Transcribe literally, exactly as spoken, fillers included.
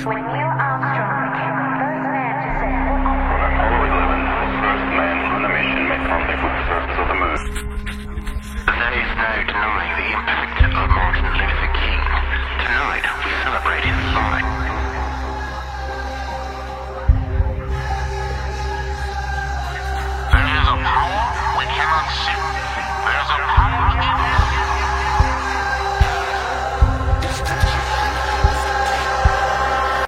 When Neil Armstrong became the first man to set foot on On Apollo eleven, the first man on a mission made contact with the surface of the moon. There is no denying the impact of Martin Luther King. Tonight, we celebrate his life.